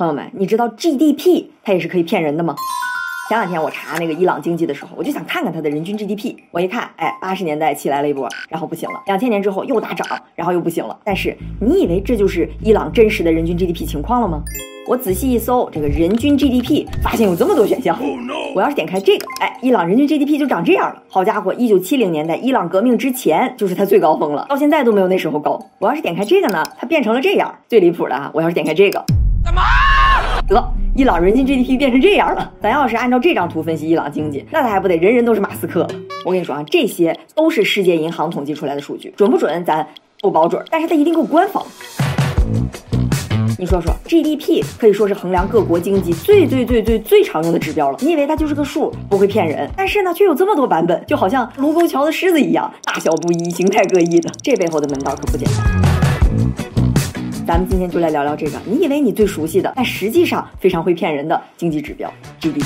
朋友们，你知道 GDP 它也是可以骗人的吗？前两天我查那个伊朗经济的时候，我就想看看它的人均 GDP。我一看，哎，80年代起来了一波，然后不行了；2000年之后又大涨，然后又不行了。但是你以为这就是伊朗真实的人均 GDP 情况了吗？我仔细一搜，这个人均 GDP 发现有这么多选项。我要是点开这个，哎，伊朗人均 GDP 就长这样了。好家伙，1970年代伊朗革命之前就是它最高峰了，到现在都没有那时候高。我要是点开这个呢，它变成了这样。最离谱的啊，我要是点开这个，干嘛？得，伊朗人均 GDP 变成这样了。咱要是按照这张图分析伊朗经济，那咱还不得人人都是马斯克？我跟你说啊，这些都是世界银行统计出来的数据，准不准咱不保准，但是它一定够官方。你说说 GDP 可以说是衡量各国经济最常用的指标了。你以为它就是个数，不会骗人，但是呢却有这么多版本，就好像卢沟桥的狮子一样，大小不一，形态各异的。这背后的门道可不简单。咱们今天就来聊聊这个你以为你最熟悉的，但实际上非常会骗人的经济指标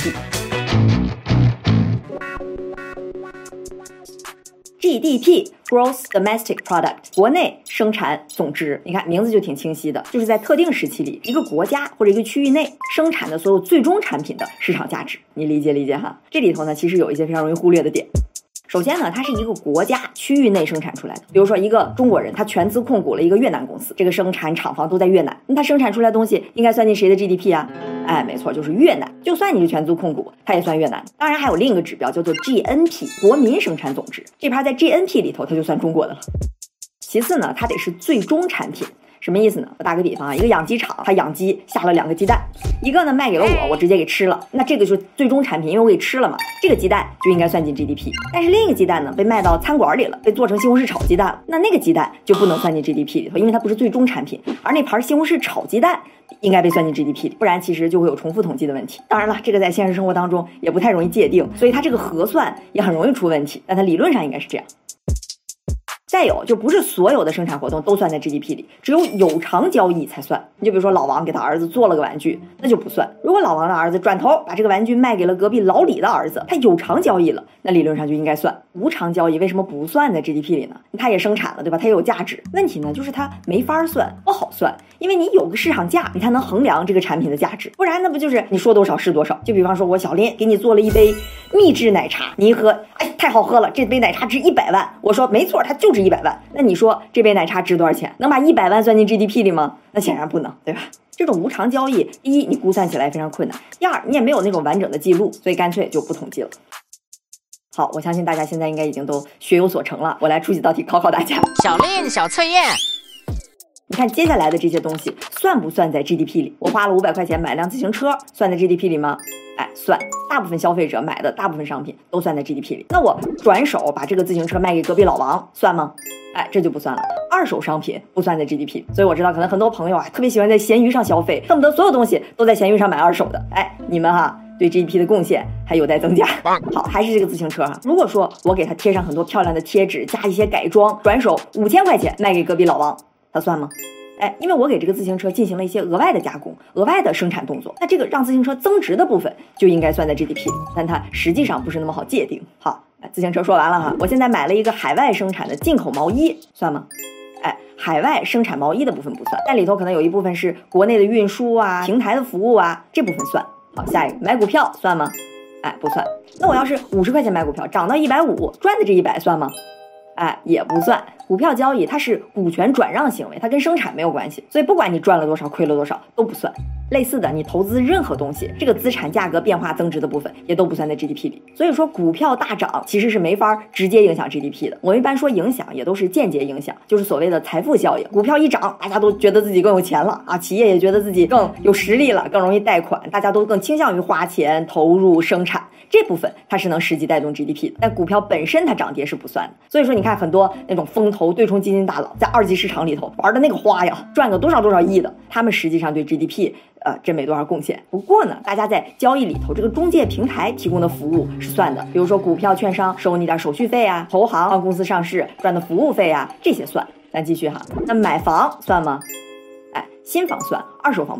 GDP。GDP Gross Domestic Product 国内生产总值，你看名字就挺清晰的，就是在特定时期里一个国家或者一个区域内生产的所有最终产品的市场价值，你理解哈。这里头呢其实有一些非常容易忽略的点。首先呢，它是一个国家区域内生产出来的。比如说一个中国人，他全资控股了一个越南公司，这个生产厂房都在越南，那他生产出来的东西应该算进谁的 GDP 啊？哎，没错，就是越南。就算你是全资控股，它也算越南。当然还有另一个指标叫做 GNP 国民生产总值，这盘在 GNP 里头它就算中国的了。其次呢，它得是最终产品。什么意思呢？我打个比方啊，一个养鸡场，它养鸡下了2个鸡蛋，一个呢卖给了我直接给吃了，那这个就是最终产品，因为我给吃了嘛，这个鸡蛋就应该算进 GDP。但是另一个鸡蛋呢，被卖到餐馆里了，被做成西红柿炒鸡蛋了，那个鸡蛋就不能算进 GDP 里头，因为它不是最终产品，而那盘西红柿炒鸡蛋应该被算进 GDP 里，不然其实就会有重复统计的问题。当然了，这个在现实生活当中也不太容易界定，所以它这个核算也很容易出问题，但它理论上应该是这样。再有，就不是所有的生产活动都算在 GDP 里，只有有偿交易才算。你就比如说老王给他儿子做了个玩具，那就不算。如果老王的儿子转头把这个玩具卖给了隔壁老李的儿子，他有偿交易了，那理论上就应该算。无偿交易为什么不算在 GDP 里呢？他也生产了，对吧？他也有价值。问题呢就是他没法算，不好算，因为你有个市场价，你才能衡量这个产品的价值，不然那不就是你说多少是多少。就比方说我小林给你做了一杯秘制奶茶，你一喝，哎，太好喝了，这杯奶茶值100万。我说没错，它就值100万。那你说这杯奶茶值多少钱？能把100万算进 GDP 里吗？那显然不能，对吧？这种无偿交易，第一你估算起来非常困难，第二你也没有那种完整的记录，所以干脆就不统计了。好，我相信大家现在应该已经都学有所成了，我来出几道题考考大家。 小林小测验， 你看接下来的这些东西算不算在 GDP 里？我花了500块钱买辆自行车，算在 GDP 里吗？哎，算。大部分消费者买的大部分商品都算在 GDP 里。那我转手把这个自行车卖给隔壁老王，算吗？哎，这就不算了。二手商品不算在 GDP 里。所以我知道可能很多朋友啊特别喜欢在闲鱼上消费，恨不得所有东西都在闲鱼上买二手的。哎，你们哈对 GDP 的贡献还有待增加。好，还是这个自行车哈。如果说我给它贴上很多漂亮的贴纸，加一些改装，转手5000块钱卖给隔壁老王，它算吗？哎，因为我给这个自行车进行了一些额外的加工，额外的生产动作，那这个让自行车增值的部分就应该算在 GDP 里，但它实际上不是那么好界定。好，自行车说完了哈，我现在买了一个海外生产的进口毛衣，算吗？哎，海外生产毛衣的部分不算，但里头可能有一部分是国内的运输啊、平台的服务啊，这部分算。好，下一个买股票算吗？哎，不算。那我要是50块钱买股票，涨到150，赚的这100算吗？哎，也不算。股票交易它是股权转让行为，它跟生产没有关系，所以不管你赚了多少亏了多少都不算。类似的，你投资任何东西，这个资产价格变化增值的部分也都不算在 GDP 里。所以说股票大涨其实是没法直接影响 GDP 的，我们一般说影响也都是间接影响，就是所谓的财富效应。股票一涨，大家都觉得自己更有钱了啊，企业也觉得自己更有实力了，更容易贷款，大家都更倾向于花钱投入生产，这部分它是能实际带动 GDP 的，但股票本身它涨跌是不算的。所以说你看很多那种风投对冲基金大佬在二级市场里头玩的那个花呀，赚个多少亿的，他们实际上对 GDP真没多少贡献。不过呢，大家在交易里头这个中介平台提供的服务是算的，比如说股票券商收你点手续费啊，投行帮公司上市赚的服务费啊，这些算。咱继续哈，那买房算吗？哎，新房算，二手房不算。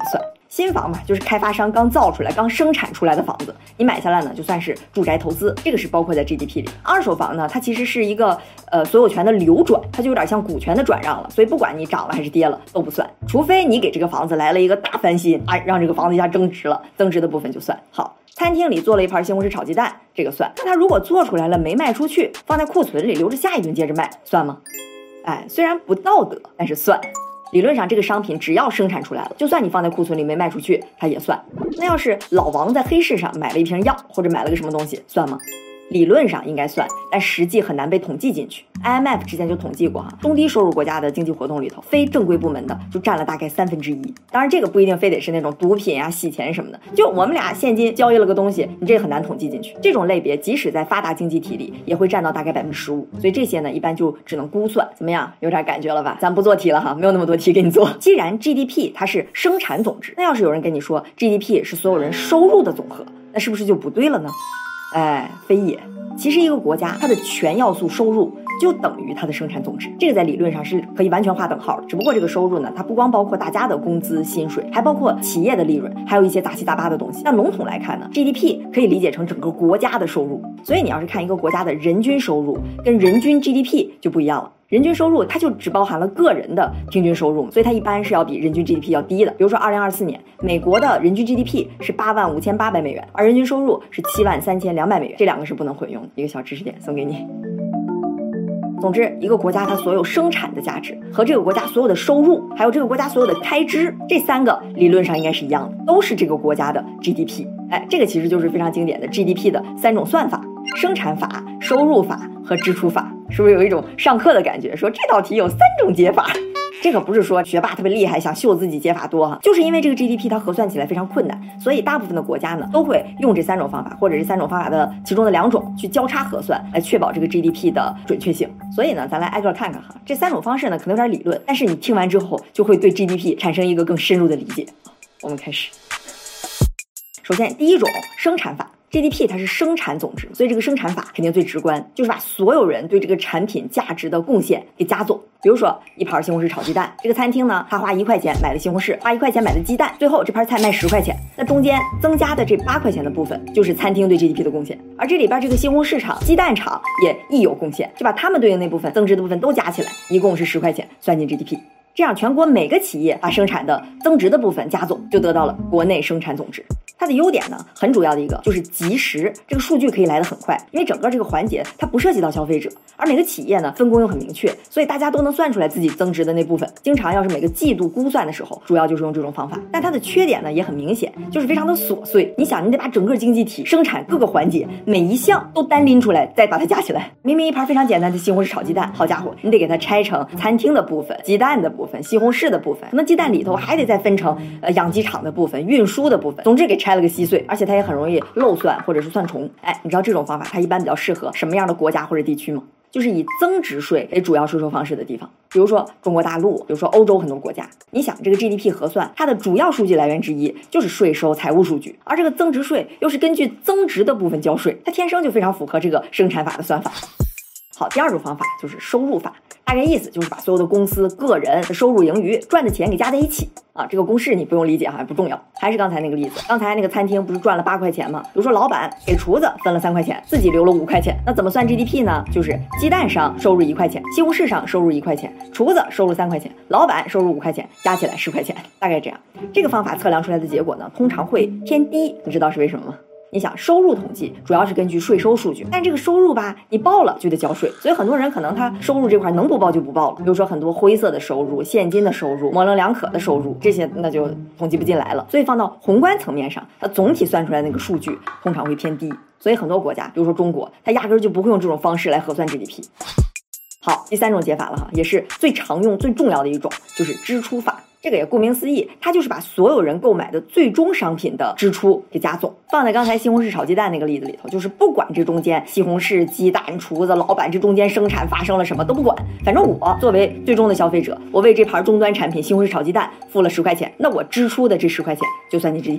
新房嘛，就是开发商刚造出来、刚生产出来的房子，你买下来呢，就算是住宅投资，这个是包括在 GDP 里。二手房呢，它其实是一个所有权的流转，它就有点像股权的转让了，所以不管你涨了还是跌了都不算，除非你给这个房子来了一个大翻新，让这个房子一下增值了，增值的部分就算。好，餐厅里做了一盘西红柿炒鸡蛋，这个算。那它如果做出来了没卖出去，放在库存里留着下一顿接着卖，算吗？虽然不道德，但是算。理论上这个商品只要生产出来了，就算你放在库存里没卖出去，它也算。那要是老王在黑市上买了一瓶药，或者买了个什么东西，算吗？理论上应该算，但实际很难被统计进去。IMF 之前就统计过中低收入国家的经济活动里头，非正规部门的就占了大概1/3。当然这个不一定非得是那种毒品啊、洗钱什么的，就我们俩现金交易了个东西，你这很难统计进去。这种类别即使在发达经济体里也会占到大概15%，所以这些呢一般就只能估算。怎么样，有点感觉了吧？咱不做题了没有那么多题给你做。既然 GDP 它是生产总值，那要是有人跟你说 GDP 是所有人收入的总和，那是不是就不对了呢？非也。其实一个国家它的全要素收入就等于它的生产总值，这个在理论上是可以完全划等号的。只不过这个收入呢，它不光包括大家的工资薪水，还包括企业的利润，还有一些杂七杂八的东西。那笼统来看呢， GDP 可以理解成整个国家的收入。所以你要是看一个国家的人均收入跟人均 GDP 就不一样了。人均收入它就只包含了个人的平均收入，所以它一般是要比人均 GDP 要低的。比如说2024年美国的人均 GDP 是85800美元，而人均收入是73200美元，这两个是不能混用的。一个小知识点送给你。总之，一个国家它所有生产的价值和这个国家所有的收入，还有这个国家所有的开支，这三个理论上应该是一样的，都是这个国家的 GDP。这个其实就是非常经典的 GDP 的3种算法：生产法、收入法和支出法。是不是有一种上课的感觉，说这道题有3种解法？这个不是说学霸特别厉害想秀自己解法多就是因为这个 GDP 它核算起来非常困难，所以大部分的国家呢都会用这3种方法，或者是3种方法的其中的2种去交叉核算，来确保这个 GDP 的准确性。所以呢，咱来挨个看看这3种方式呢可能有点理论，但是你听完之后就会对 GDP 产生一个更深入的理解。我们开始。首先第一种，生产法。GDP 它是生产总值，所以这个生产法肯定最直观，就是把所有人对这个产品价值的贡献给加总。比如说一盘西红柿炒鸡蛋，这个餐厅呢，他花1块钱买的西红柿，花1块钱买的鸡蛋，最后这盘菜卖10块钱，那中间增加的这8块钱的部分就是餐厅对 GDP 的贡献，而这里边这个西红柿厂、鸡蛋厂也亦有贡献，就把他们对应那部分增值的部分都加起来，一共是10块钱，算进 GDP。这样全国每个企业把生产的增值的部分加总，就得到了国内生产总值。它的优点呢，很主要的一个就是及时，这个数据可以来得很快，因为整个这个环节它不涉及到消费者，而每个企业呢分工又很明确，所以大家都能算出来自己增值的那部分。经常要是每个季度估算的时候，主要就是用这种方法。但它的缺点呢也很明显，就是非常的琐碎。你想，你得把整个经济体生产各个环节每一项都单拎出来，再把它加起来。明明一盘非常简单的西红柿炒鸡蛋，好家伙，你得给它拆成餐厅的部分、鸡蛋的部分、西红柿的部分，可能鸡蛋里头还得再分成养鸡场的部分、运输的部分，总之给拆了个稀碎，而且它也很容易漏算或者是算重。你知道这种方法它一般比较适合什么样的国家或者地区吗？就是以增值税为主要税收方式的地方，比如说中国大陆，比如说欧洲很多国家。你想，这个 GDP 核算它的主要数据来源之一就是税收、财务数据，而这个增值税又是根据增值的部分交税，它天生就非常符合这个生产法的算法。好，第二种方法就是收入法，大概意思就是把所有的公司、个人的收入、盈余赚的钱给加在一起这个公式你不用理解不重要。还是刚才那个例子，刚才那个餐厅不是赚了8块钱吗？比如说老板给厨子分了3块钱，自己留了5块钱，那怎么算 GDP 呢？就是鸡蛋商收入1块钱，西红柿商收入1块钱，厨子收入3块钱，老板收入5块钱，加起来10块钱，大概这样。这个方法测量出来的结果呢，通常会偏低，你知道是为什么吗？你想，收入统计主要是根据税收数据，但这个收入吧，你报了就得交税，所以很多人可能他收入这块能不报就不报了。比如说很多灰色的收入、现金的收入、模棱两可的收入，这些那就统计不进来了。所以放到宏观层面上，它总体算出来那个数据通常会偏低。所以很多国家，比如说中国，它压根就不会用这种方式来核算 GDP。好，第3种解法了也是最常用、最重要的一种，就是支出法。这个也顾名思义，它就是把所有人购买的最终商品的支出给加总，放在刚才西红柿炒鸡蛋那个例子里头，就是不管这中间西红柿、鸡蛋、厨子、老板这中间生产发生了什么都不管，反正我作为最终的消费者，我为这盘终端产品西红柿炒鸡蛋付了10块钱，那我支出的这10块钱就算进 GDP。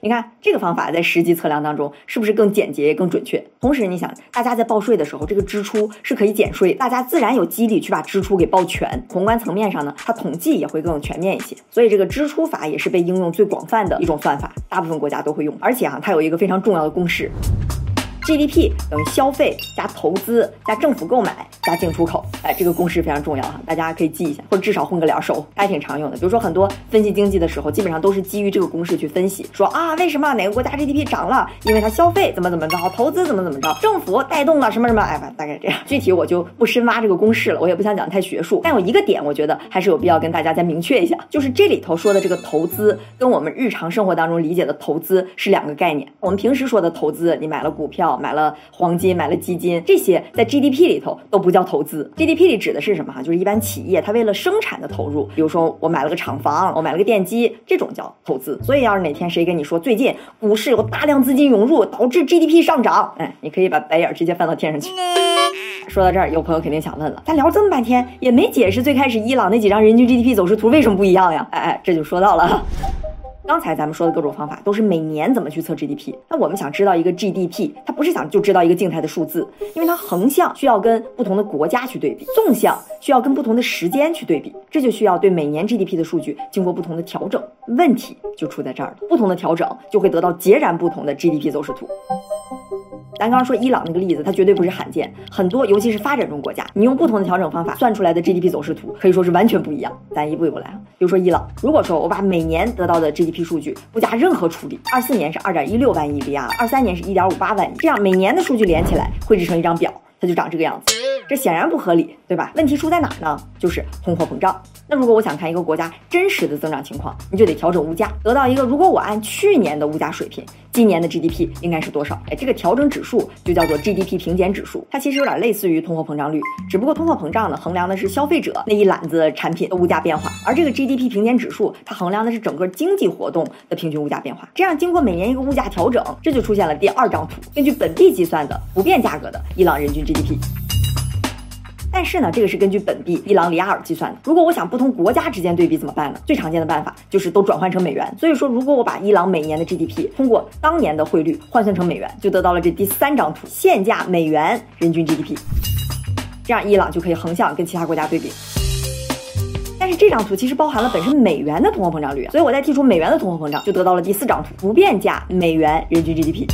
你看这个方法在实际测量当中是不是更简洁更准确？同时你想，大家在报税的时候，这个支出是可以减税，大家自然有激励去把支出给报全。宏观层面上呢，它统计也会更全面一些，所以这个支出法也是被应用最广泛的一种算法，大部分国家都会用。而且它有一个非常重要的公式。GDP 等于消费加投资加政府购买加进出口，这个公式非常重要哈，大家可以记一下，或者至少混个脸熟，还挺常用的。比如说很多分析经济的时候，基本上都是基于这个公式去分析，说啊为什么哪个国家 GDP 涨了，因为它消费怎么着，投资怎么着，政府带动了什么，大概这样。具体我就不深挖这个公式了，我也不想讲太学术。但有一个点，我觉得还是有必要跟大家再明确一下，就是这里头说的这个投资，跟我们日常生活当中理解的投资是两个概念。我们平时说的投资，你买了股票，买了黄金，买了基金，这些在 GDP 里头都不叫投资。 GDP 里指的是什么？就是一般企业它为了生产的投入，比如说我买了个厂房，我买了个电机，这种叫投资。所以要是哪天谁跟你说最近股市有大量资金涌入导致 GDP 上涨，你可以把白眼直接翻到天上去。说到这儿，有朋友肯定想问了，咱聊这么半天也没解释最开始伊朗那几张人均 GDP 走势图为什么不一样呀？这就说到了。刚才咱们说的各种方法都是每年怎么去测 GDP， 那我们想知道一个 GDP， 它不是想就知道一个静态的数字，因为它横向需要跟不同的国家去对比，纵向需要跟不同的时间去对比，这就需要对每年 GDP 的数据经过不同的调整。问题就出在这儿了，不同的调整就会得到截然不同的 GDP 走势图。咱刚刚说伊朗那个例子，它绝对不是罕见，很多尤其是发展中国家，你用不同的调整方法算出来的 GDP 走势图可以说是完全不一样。咱一步一步来啊。比如说伊朗，如果说我把每年得到的 GDP 数据不加任何处理，24年是 2.16 万亿里亚，23年是 1.58 万亿，这样每年的数据连起来绘制成一张表，它就长这个样子。这显然不合理，对吧？问题出在哪儿呢？就是通货膨胀。那如果我想看一个国家真实的增长情况，你就得调整物价，得到一个如果我按去年的物价水平，今年的 GDP 应该是多少？这个调整指数就叫做 GDP 平减指数，它其实有点类似于通货膨胀率，只不过通货膨胀呢衡量的是消费者那一揽子产品的物价变化，而这个 GDP 平减指数它衡量的是整个经济活动的平均物价变化。这样经过每年一个物价调整，这就出现了第二张图，根据本币计算的不变价格的伊朗人均 GDP。但是呢，这个是根据本币伊朗里亚尔计算的。如果我想不同国家之间对比怎么办呢？最常见的办法就是都转换成美元。所以说，如果我把伊朗每年的 GDP 通过当年的汇率换算成美元，就得到了这第三张图，现价美元人均 GDP。这样伊朗就可以横向跟其他国家对比。但是这张图其实包含了本身美元的通货膨胀率，所以我再剔除美元的通货膨胀，就得到了第四张图，不变价美元人均 GDP。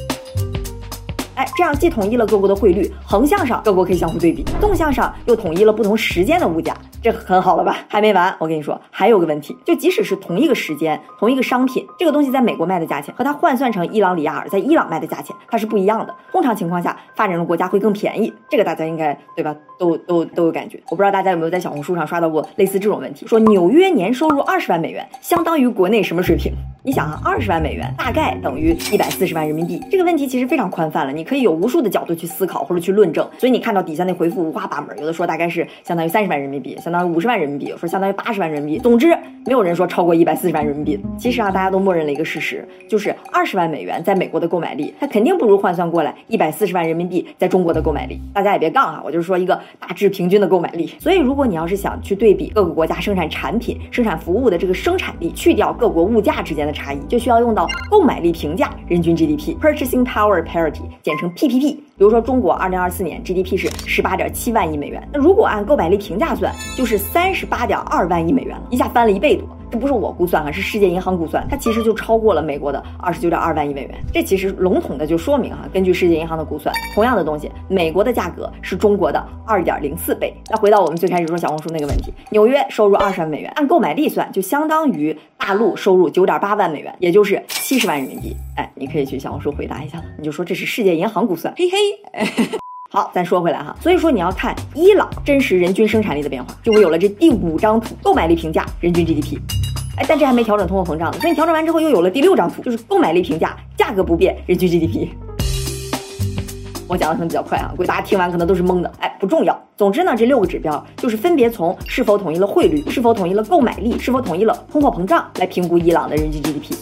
这样既统一了各国的汇率，横向上各国可以相互对比，纵向上又统一了不同时间的物价，这很好了吧？还没完，我跟你说，还有个问题，就即使是同一个时间、同一个商品，这个东西在美国卖的价钱和它换算成伊朗里亚尔在伊朗卖的价钱，它是不一样的。通常情况下，发展中国家会更便宜，这个大家应该对吧？都有感觉。我不知道大家有没有在小红书上刷到过类似这种问题，说纽约年收入20万美元相当于国内什么水平？你想啊，20万美元大概等于140万人民币。这个问题其实非常宽泛了，你可以有无数的角度去思考或者去论证。所以你看到底下那回复五花八门，有的说大概是相当于30万人民币，相当于50万人民币，有说相当于80万人民币。总之，没有人说超过140万人民币。其实啊，大家都默认了一个事实，就是20万美元在美国的购买力，它肯定不如换算过来140万人民币在中国的购买力。大家也别杠啊，我就是说一个大致平均的购买力。所以如果你要是想去对比各个国家生产产品、生产服务的这个生产力，去掉各国物价之间的差异，就需要用到购买力评价人均 GDP Purchasing Power Parity， 简称 PPP。比如说中国2024年 GDP 是18.7万亿美元，那如果按购买力评价算，就是38.2万亿美元了，一下翻了1倍多。这不是我估算，是世界银行估算，它其实就超过了美国的29.2万亿美元。这其实笼统的就说明根据世界银行的估算，同样的东西，美国的价格是中国的2.04倍。那回到我们最开始说小红书那个问题，纽约收入20万美元，按购买力算，就相当于大陆收入9.8万美元，也就是70万人民币。你可以去小红书回答一下了，你就说这是世界银行估算，嘿嘿。好，咱说回来哈，所以说你要看伊朗真实人均生产力的变化，就会有了这第5张图，购买力评价人均 GDP。但这还没调整通货膨胀呢，所以你调整完之后又有了第6张图，就是购买力评价价格不变人均 GDP。我讲的可能比较快啊，估计大家听完可能都是懵的，不重要。总之呢，这6个指标就是分别从是否统一了汇率、是否统一了购买力、是否统一了通货膨胀来评估伊朗的人均 GDP。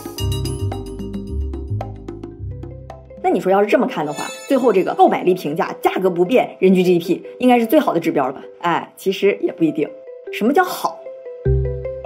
那你说要是这么看的话，最后这个购买力评价价格不变人均 GDP 应该是最好的指标了吧？其实也不一定。什么叫好？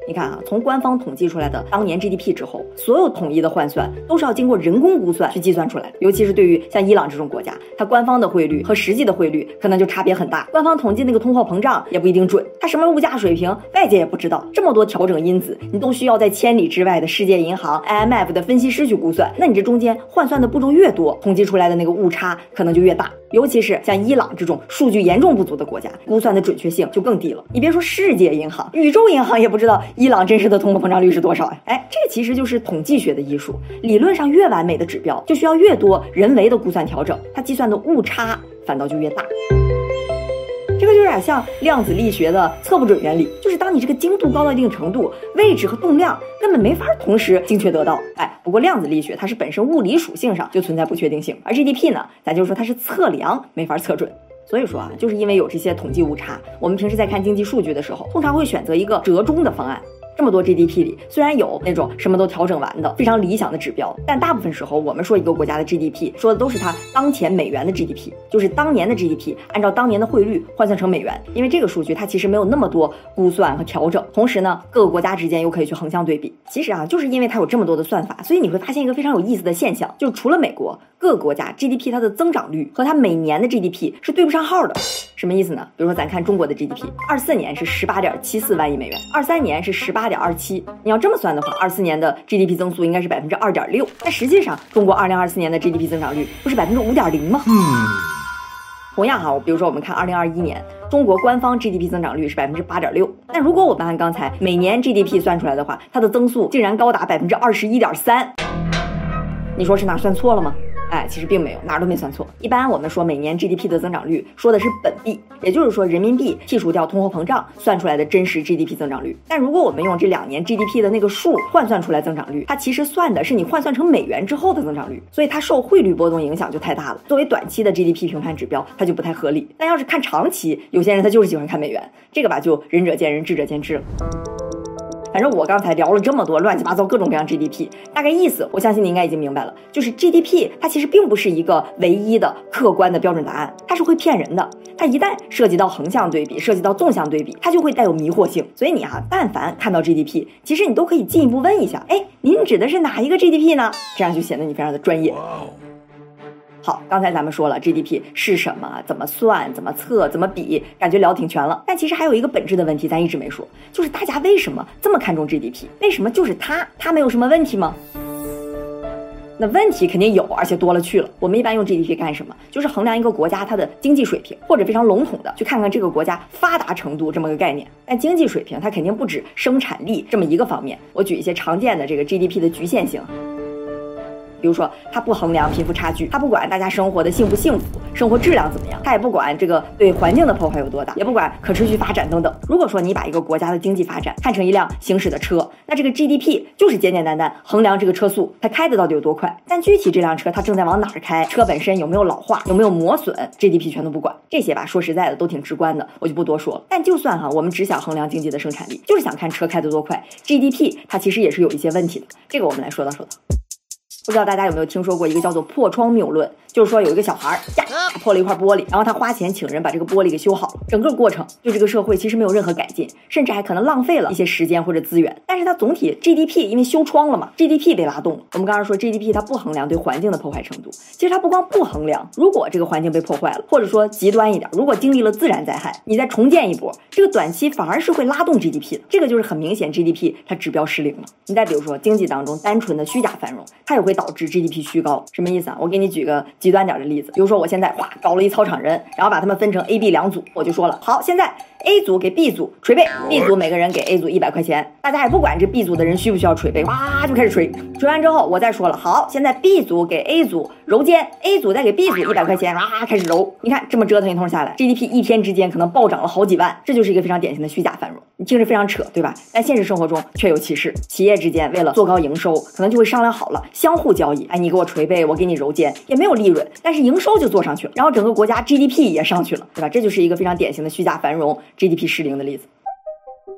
你看啊，从官方统计出来的当年 GDP 之后，所有统一的换算都是要经过人工估算去计算出来的。尤其是对于像伊朗这种国家，它官方的汇率和实际的汇率可能就差别很大。官方统计那个通货膨胀也不一定准，它什么物价水平外界也不知道。这么多调整因子，你都需要在千里之外的世界银行、IMF 的分析师去估算。那你这中间换算的步骤越多，统计出来的那个误差可能就越大。尤其是像伊朗这种数据严重不足的国家，估算的准确性就更低了。你别说世界银行，宇宙银行也不知道伊朗真实的通货膨胀率是多少呀？这个其实就是统计学的艺术。理论上越完美的指标，就需要越多人为的估算调整，它计算的误差反倒就越大。这个就有点像量子力学的测不准原理，就是当你这个精度高到一定程度，位置和动量根本没法同时精确得到。不过量子力学它是本身物理属性上就存在不确定性，而 GDP 呢，咱就说它是测量没法测准。所以说啊，就是因为有这些统计误差，我们平时在看经济数据的时候，通常会选择一个折中的方案。这么多 GDP 里，虽然有那种什么都调整完的非常理想的指标，但大部分时候我们说一个国家的 GDP 说的都是它当前美元的 GDP， 就是当年的 GDP 按照当年的汇率换算成美元。因为这个数据它其实没有那么多估算和调整，同时呢各个国家之间又可以去横向对比。其实啊，就是因为它有这么多的算法，所以你会发现一个非常有意思的现象，就是除了美国，各个国家 GDP 它的增长率和它每年的 GDP 是对不上号的。什么意思呢？比如说咱看中国的 GDP，24年是18.74万亿美元，23年是18.27。你要这么算的话，24年的 GDP 增速应该是2.6%，但实际上中国2024年的 GDP 增长率不是5.0%吗？同样哈，比如说我们看2021年，中国官方 GDP 增长率是8.6%，但如果我们按刚才每年 GDP 算出来的话，它的增速竟然高达21.3%，你说是哪算错了吗？其实并没有，哪儿都没算错。一般我们说每年 GDP 的增长率说的是本币，也就是说人民币剔除掉通货膨胀算出来的真实 GDP 增长率。但如果我们用这2年 GDP 的那个数换算出来增长率，它其实算的是你换算成美元之后的增长率，所以它受汇率波动影响就太大了。作为短期的 GDP 评判指标，它就不太合理。但要是看长期，有些人他就是喜欢看美元，这个吧就仁者见仁，智者见智了。反正我刚才聊了这么多乱七八糟各种各样 GDP， 大概意思我相信你应该已经明白了，就是 GDP 它其实并不是一个唯一的客观的标准答案，它是会骗人的。它一旦涉及到横向对比，涉及到纵向对比，它就会带有迷惑性。所以你但凡看到 GDP， 其实你都可以进一步问一下，您指的是哪一个 GDP 呢？这样就显得你非常的专业。好，刚才咱们说了 GDP 是什么，怎么算，怎么测，怎么比，感觉聊挺全了。但其实还有一个本质的问题咱一直没说，就是大家为什么这么看重 GDP？ 为什么就是它没有什么问题吗？那问题肯定有，而且多了去了。我们一般用 GDP 干什么？就是衡量一个国家它的经济水平，或者非常笼统的去看看这个国家发达程度这么个概念。但经济水平它肯定不止生产力这么一个方面。我举一些常见的这个 GDP 的局限性。比如说它不衡量贫富差距，它不管大家生活的幸不幸福，生活质量怎么样，它也不管这个对环境的破坏有多大，也不管可持续发展等等。如果说你把一个国家的经济发展看成一辆行驶的车，那这个 GDP 就是简简单单衡量这个车速它开的到底有多快，但具体这辆车它正在往哪儿开，车本身有没有老化，有没有磨损， GDP 全都不管。这些吧说实在的都挺直观的，我就不多说了。但就算我们只想衡量经济的生产力，就是想看车开得多快， GDP 它其实也是有一些问题的。这个我们来说道。不知道大家有没有听说过一个叫做破窗谬论，就是说有一个小孩破了一块玻璃，然后他花钱请人把这个玻璃给修好了，整个过程对这个社会其实没有任何改进，甚至还可能浪费了一些时间或者资源。但是它总体 GDP 因为修窗了嘛， GDP 被拉动了。我们刚刚说 GDP 它不衡量对环境的破坏程度，其实它不光不衡量，如果这个环境被破坏了，或者说极端一点，如果经历了自然灾害，你再重建一波，这个短期反而是会拉动 GDP 的。这个就是很明显 GDP 它指标失灵了。你再比如说经济当中单纯的虚假繁荣，它也会导致 GDP 虚高。什么意思啊？我给你举个极端点的例子，比如说我现在搞了一操场人，然后把他们分成 A、B 2组，我就说了，好，现在 A 组给 B 组捶背， B 组每个人给 A 组100块钱，大家也不管这 B 组的人需不需要捶背，就开始捶完之后，我再说了，好，现在 B 组给 A 组揉肩， A 组再给 B 组100块钱，开始揉。你看这么折腾一通下来， GDP 一天之间可能暴涨了好几万，这就是一个非常典型的虚假繁荣。你听着非常扯，对吧？但现实生活中确有其事，企业之间为了做高营收，可能就会商量好了，相互交易，你给我捶背，我给你揉肩，也没有利润，但是营收就做上去了，然后整个国家 GDP 也上去了，对吧？这就是一个非常典型的虚假繁荣 GDP 失灵的例子。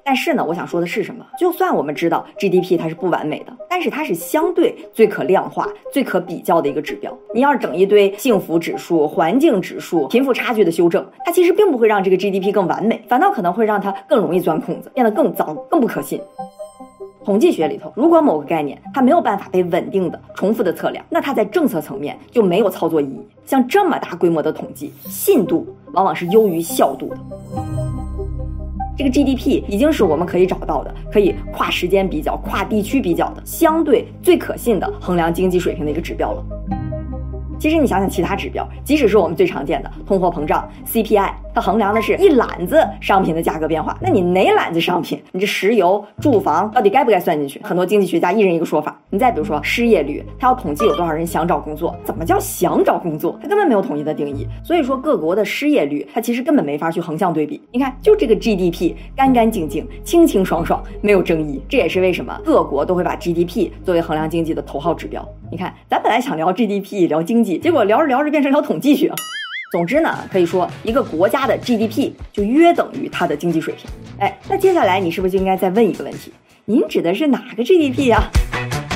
但是呢，我想说的是什么？就算我们知道 GDP 它是不完美的，但是它是相对最可量化、最可比较的一个指标。你要是整一堆幸福指数、环境指数、贫富差距的修正，它其实并不会让这个 GDP 更完美，反倒可能会让它更容易钻空子，变得更糟、更不可信。统计学里头，如果某个概念它没有办法被稳定的、重复的测量，那它在政策层面就没有操作意义。像这么大规模的统计，信度往往是优于效度的。这个 GDP 已经是我们可以找到的，可以跨时间比较、跨地区比较的，相对最可信的衡量经济水平的一个指标了。其实你想想其他指标，即使是我们最常见的通货膨胀 CPI， 它衡量的是一揽子商品的价格变化，那你哪揽子商品，你这石油、住房到底该不该算进去？很多经济学家一人一个说法。你再比如说失业率，它要统计有多少人想找工作，怎么叫想找工作？它根本没有统一的定义。所以说各国的失业率，它其实根本没法去横向对比。你看，就这个 GDP 干干净净、清清爽爽，没有争议。这也是为什么各国都会把 GDP 作为衡量经济的头号指标。你看，咱本来想聊 GDP 聊经济，结果聊着聊着变成聊统计学了。总之呢，可以说一个国家的 GDP 就约等于它的经济水平。那接下来你是不是就应该再问一个问题？您指的是哪个 GDP 呀？